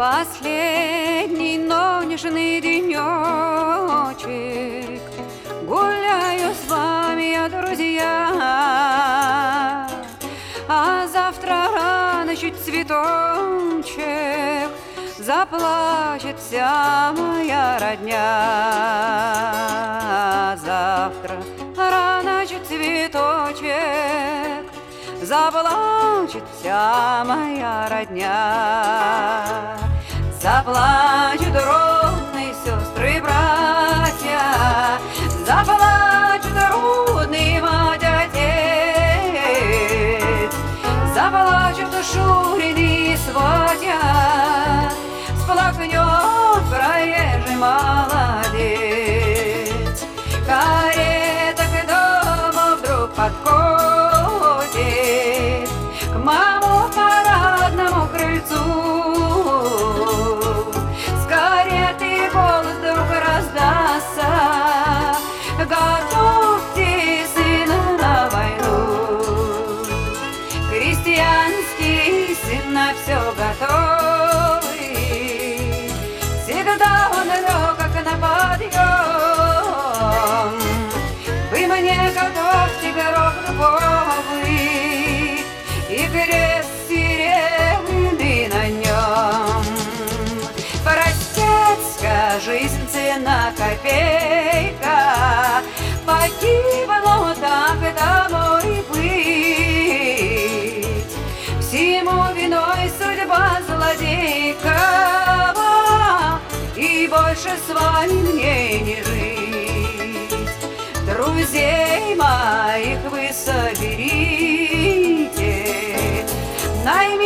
Последний ночный денечек, гуляю с вами я, друзья. А завтра рано чуть цветочек заплачет вся моя родня. Завтра рано чуть цветочек заплачет вся моя родня. Заплачут родные сестры и братья, заплачут родные мать, отец, заплачут Шурины сватья, сплакнет проезжий молодец. Карета к дому вдруг подходит, к маму парадному крыльцу. С кареты голос вдруг раздастся: готовьте сына на войну. Крестьянский сын на все готовый, всегда он легок на подъем. Вы мне готовьте горох дубовый и крест серебряный на нем. Простецкая жизнь цена копейка, погибло так тому и быть. Всему виной судьба злодейкова, и больше с вами мне не жить. Друзей моих вы соберите,